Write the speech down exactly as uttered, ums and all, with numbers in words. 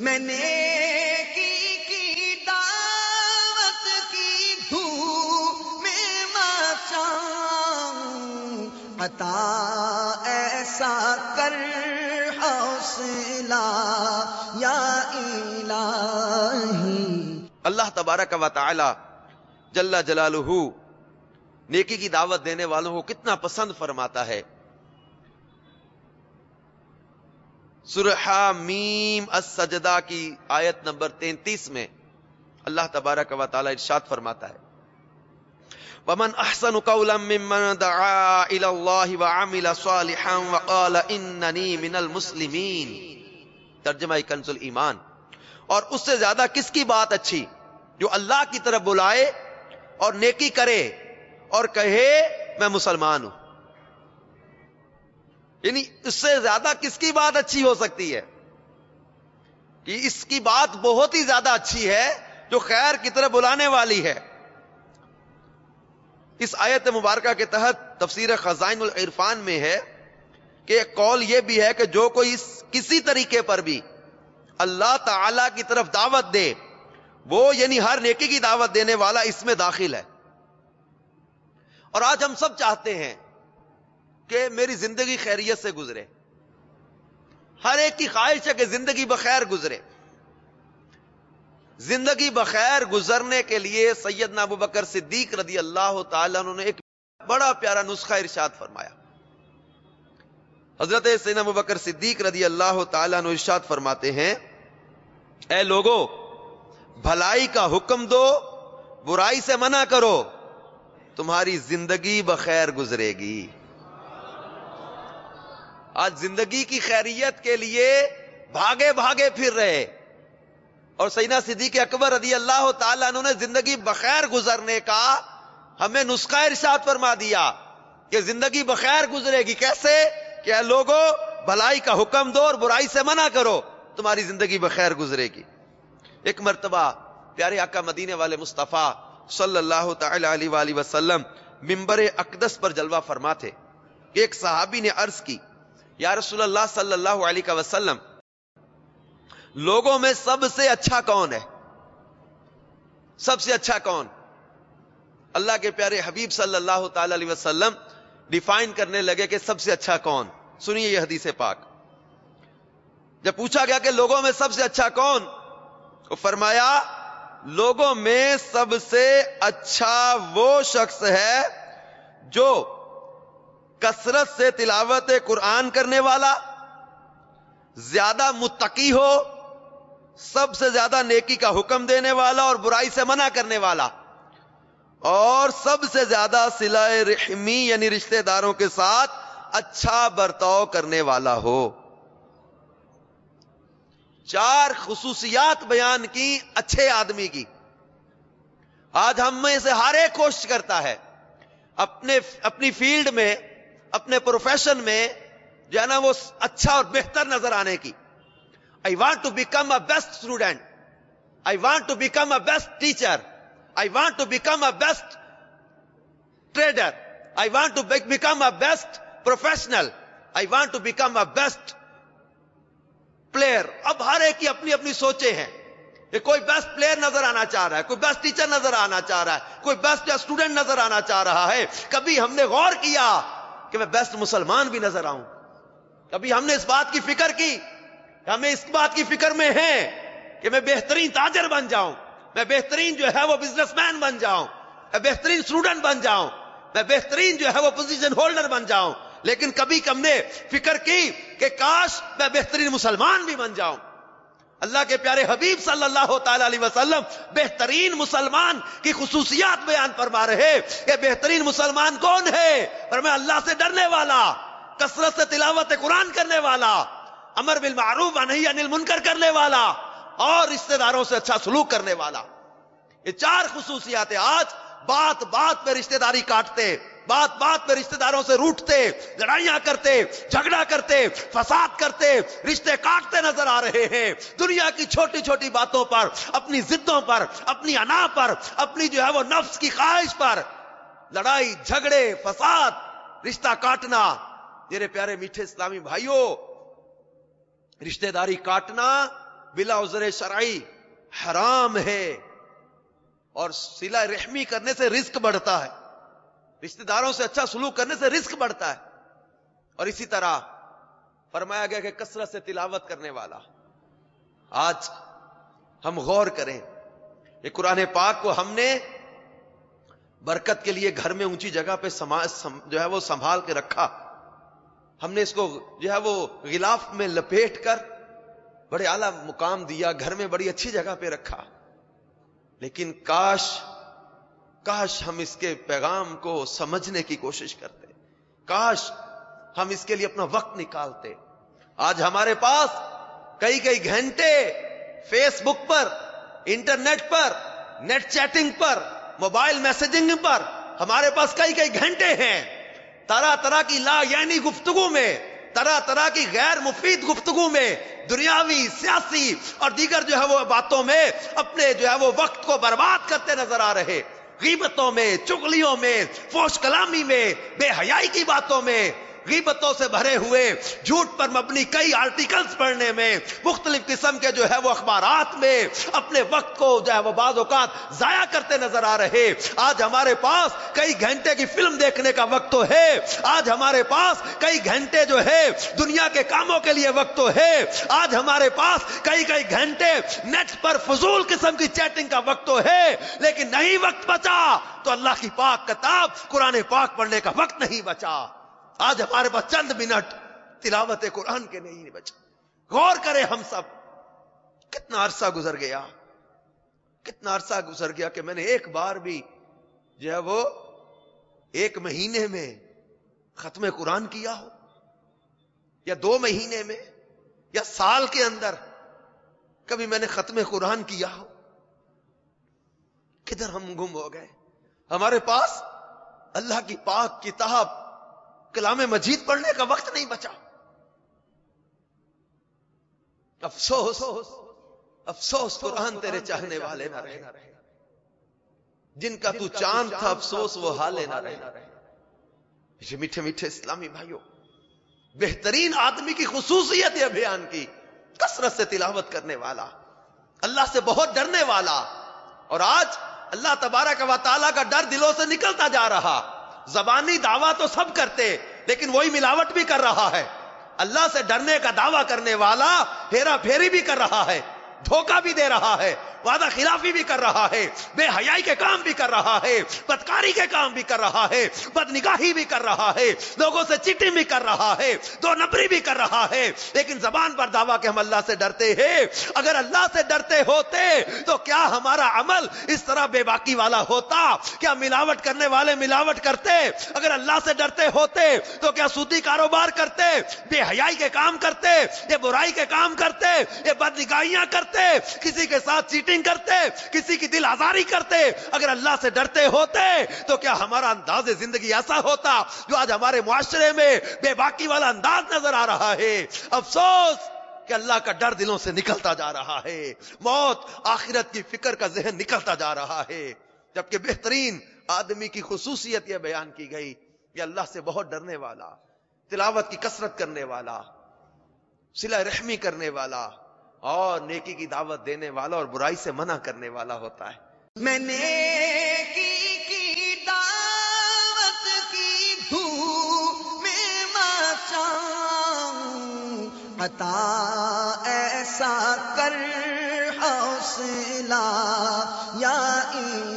میں نیکی کی دعوت کی دھوم میں مچاؤں، عطا ایسا کر حوصلہ یا الہی۔ اللہ تبارک و تعالی جل جلالہ نیکی کی دعوت دینے والوں کو کتنا پسند فرماتا ہے۔ سورہ حامیم السجدہ کی آیت نمبر تینتیس میں اللہ تبارک و تعالی ارشاد فرماتا ہے، وَمَنْ أَحْسَنُ قَوْلًا مِّمَّنْ دَعَا إِلَى اللَّهِ وَعَمِلَ صَالِحًا وَقَالَ إِنَّنِي مِنَ الْمُسْلِمِينَ۔ ترجمہ کنز الایمان۔ اور اس سے زیادہ کس کی بات اچھی جو اللہ کی طرف بلائے اور نیکی کرے اور کہے میں مسلمان ہوں۔ یعنی اس سے زیادہ کس کی بات اچھی ہو سکتی ہے کہ اس کی بات بہت ہی زیادہ اچھی ہے جو خیر کی طرف بلانے والی ہے۔ اس آیت مبارکہ کے تحت تفسیر خزائن العرفان میں ہے کہ ایک قول یہ بھی ہے کہ جو کوئی اس کسی طریقے پر بھی اللہ تعالی کی طرف دعوت دے، وہ یعنی ہر نیکی کی دعوت دینے والا اس میں داخل ہے۔ اور آج ہم سب چاہتے ہیں کہ میری زندگی خیریت سے گزرے، ہر ایک کی خواہش ہے کہ زندگی بخیر گزرے۔ زندگی بخیر گزرنے کے لیے سیدنا ابو بکر صدیق رضی اللہ تعالیٰ عنہ نے ایک بڑا پیارا نسخہ ارشاد فرمایا۔ حضرت سیدنا ابو بکر صدیق رضی اللہ تعالیٰ عنہ ارشاد فرماتے ہیں، اے لوگو بھلائی کا حکم دو، برائی سے منع کرو، تمہاری زندگی بخیر گزرے گی۔ آج زندگی کی خیریت کے لیے بھاگے بھاگے پھر رہے، اور سیدنا صدیق اکبر رضی اللہ تعالیٰ عنہ نے زندگی بخیر گزرنے کا ہمیں نسخہ ارشاد فرما دیا کہ زندگی بخیر گزرے گی کیسے، کہ اے لوگو بھلائی کا حکم دو اور برائی سے منع کرو، تمہاری زندگی بخیر گزرے گی۔ ایک مرتبہ پیارے آقا مدینے والے مصطفیٰ صلی اللہ تعالی علیہ وآلہ وسلم منبر اقدس پر جلوہ فرما تھے کہ ایک صحابی نے عرض کی، یا رسول اللہ صلی اللہ علیہ وسلم لوگوں میں سب سے اچھا کون ہے؟ سب سے اچھا کون؟ اللہ کے پیارے حبیب صلی اللہ تعالی علیہ وسلم ڈیفائن کرنے لگے کہ سب سے اچھا کون۔ سنیے یہ حدیث پاک۔ جب پوچھا گیا کہ لوگوں میں سب سے اچھا کون، تو فرمایا لوگوں میں سب سے اچھا وہ شخص ہے جو کثرت سے تلاوت قرآن کرنے والا، زیادہ متقی ہو، سب سے زیادہ نیکی کا حکم دینے والا اور برائی سے منع کرنے والا، اور سب سے زیادہ صلہ رحمی یعنی رشتہ داروں کے ساتھ اچھا برتاؤ کرنے والا ہو۔ چار خصوصیات بیان کی اچھے آدمی کی۔ آج ہم میں سے ہر ایک کوشش کرتا ہے اپنے اپنی فیلڈ میں، اپنے پروفیشن میں جو ہے نا وہ اچھا اور بہتر نظر آنے کی۔ I want to become a best student. I want to become a best teacher. I want to become a best trader. I want to be- become a best professional. I want to become a best player. اب ہر ایک کی اپنی اپنی سوچیں ہیں کہ کوئی best player نظر آنا چاہ رہا ہے، کوئی بیسٹ ٹیچر نظر آنا چاہ رہا ہے، کوئی بیسٹ اسٹوڈنٹ نظر آنا چاہ رہا ہے۔ کبھی ہم نے غور کیا کہ میں بیسٹ مسلمان بھی نظر آؤں؟ کبھی ہم نے اس بات کی فکر کی، ہمیں اس بات کی فکر میں ہے کہ میں بہترین تاجر بن جاؤں، میں بہترین جو ہے وہ بزنس مین بن جاؤں، میں بہترین اسٹوڈنٹ بن جاؤں، میں بہترین جو ہے وہ پوزیشن ہولڈر بن جاؤں۔ لیکن کبھی ہم نے فکر کی کہ کاش میں بہترین مسلمان بھی بن جاؤں۔ اللہ کے پیارے حبیب صلی اللہ تعالی علیہ وسلم بہترین مسلمان کی خصوصیات بیان فرما رہے کہ بہترین مسلمان کون ہے؟ فرمایا اللہ سے ڈرنے والا، کثرت سے تلاوت قرآن کرنے والا، امر بالمعروف ونہی عن المنکر کرنے والا، اور رشتہ داروں سے اچھا سلوک کرنے والا۔ یہ چار خصوصیات ہیں۔ آج بات بات پہ رشتہ داری کاٹتے، بات بات پہ رشتہ داروں سے روٹتے، لڑائیاں کرتے، جھگڑا کرتے، فساد کرتے، رشتے کاٹتے نظر آ رہے ہیں۔ دنیا کی چھوٹی چھوٹی باتوں پر، اپنی ضدوں پر، اپنی انا پر، اپنی جو ہے وہ نفس کی خواہش پر لڑائی جھگڑے فساد رشتہ کاٹنا۔ میرے پیارے میٹھے اسلامی بھائیوں، رشتہ داری کاٹنا بلا عذر شرعی حرام ہے، اور صلہ رحمی کرنے سے رزق بڑھتا ہے، رشتہ داروں سے اچھا سلوک کرنے سے رزق بڑھتا ہے. اور اسی طرح فرمایا گیا کہ کثرت سے تلاوت کرنے والا. آج ہم غور کریں، یہ قرآن پاک کو ہم نے برکت کے لیے گھر میں اونچی جگہ پہ جو ہے وہ سنبھال کے رکھا. ہم نے اس کو جو ہے وہ غلاف میں لپیٹ کر بڑے اعلیٰ مقام دیا، گھر میں بڑی اچھی جگہ پہ رکھا. لیکن کاش کاش ہم اس کے پیغام کو سمجھنے کی کوشش کرتے، کاش ہم اس کے لیے اپنا وقت نکالتے. آج ہمارے پاس کئی کئی گھنٹے فیس بک پر، انٹرنیٹ پر، نیٹ چیٹنگ پر، موبائل میسجنگ پر ہمارے پاس کئی کئی گھنٹے ہیں. طرح طرح کی لا یعنی گفتگو میں، طرح طرح کی غیر مفید گفتگو میں، دنیاوی، سیاسی اور دیگر جو ہے وہ باتوں میں اپنے جو ہے وہ وقت کو برباد کرتے نظر آ رہے. غیبتوں میں، چغلیوں میں، فحش کلامی میں، بے حیائی کی باتوں میں، غیبتوں سے بھرے ہوئے جھوٹ پر مبنی کئی آرٹیکلز پڑھنے میں، مختلف قسم کے جو ہے وہ اخبارات میں اپنے وقت کو جو ہے وہ بعض اوقات ضائع کرتے نظر آ رہے. آج ہمارے پاس کئی گھنٹے کی فلم دیکھنے کا وقت تو ہے، آج ہمارے پاس کئی گھنٹے جو ہے دنیا کے کاموں کے لیے وقت تو ہے، آج ہمارے پاس کئی کئی گھنٹے نیٹ پر فضول قسم کی چیٹنگ کا وقت تو ہے. لیکن نہیں وقت بچا تو اللہ کی پاک کتاب قرآن پاک پڑھنے کا وقت نہیں بچا. آج ہمارے پاس چند منٹ تلاوت قرآن کے نہیں بچے. غور کریں ہم سب، کتنا عرصہ گزر گیا، کتنا عرصہ گزر گیا کہ میں نے ایک بار بھی جو ہے وہ ایک مہینے میں ختم قرآن کیا ہو، یا دو مہینے میں، یا سال کے اندر کبھی میں نے ختم قرآن کیا ہو. کدھر ہم گم ہو گئے؟ ہمارے پاس اللہ کی پاک کتاب کلام مجید پڑھنے کا وقت نہیں بچا. افسوس افسوس قرآن تیرے چاہنے والے نہ رہے، جن کا تو چاند تھا افسوس وہ حالے نہ رہے. میٹھے میٹھے اسلامی بھائیوں، بہترین آدمی کی خصوصیت یہ بیان کی، کثرت سے تلاوت کرنے والا، اللہ سے بہت ڈرنے والا. اور آج اللہ تبارک و تعالیٰ کا ڈر دلوں سے نکلتا جا رہا. زبانی دعویٰ تو سب کرتے، لیکن وہی ملاوٹ بھی کر رہا ہے. اللہ سے ڈرنے کا دعویٰ کرنے والا ہیرا پھیری بھی کر رہا ہے، دھوکہ بھی دے رہا ہے، وعدہ خلافی بھی کر رہا ہے، بے حیائی کے کام بھی کر رہا ہے، بدکاری کے کام بھی کر رہا ہے، بد نگاہی بھی کر رہا ہے، لوگوں سے چیٹنگ بھی کر رہا ہے، دو نمبری بھی کر رہا ہے. لیکن زبان پر دعویٰ کہ ہم اللہ سے ڈرتے ہیں. اگر اللہ سے ڈرتے ہوتے تو کیا ہمارا عمل اس طرح بے باکی والا ہوتا؟ کیا ملاوٹ کرنے والے ملاوٹ کرتے؟ اگر اللہ سے ڈرتے ہوتے تو کیا سودی کاروبار کرتے، بے حیائی کے کام کرتے، یہ برائی کے کام کرتے، یہ بد نگاہیاں کرتے، کسی کے ساتھ چیٹنگ کرتے، کسی کی دل آزاری کرتے؟ اگر اللہ سے ڈرتے ہوتے تو کیا ہمارا انداز زندگی ایسا ہوتا جو آج ہمارے معاشرے میں بے باکی والا انداز نظر آ رہا ہے؟ افسوس کہ اللہ کا ڈر دلوں سے نکلتا جا رہا ہے، موت آخرت کی فکر کا ذہن نکلتا جا رہا ہے. جبکہ بہترین آدمی کی خصوصیت یہ بیان کی گئی کہ اللہ سے بہت ڈرنے والا، تلاوت کی کثرت کرنے والا، صلہ رحمی کرنے والا، اور نیکی کی دعوت دینے والا اور برائی سے منع کرنے والا ہوتا ہے. میں نیکی کی دعوت کی دھوم میں مچاؤں، عطا ایسا کر حوصلہ یا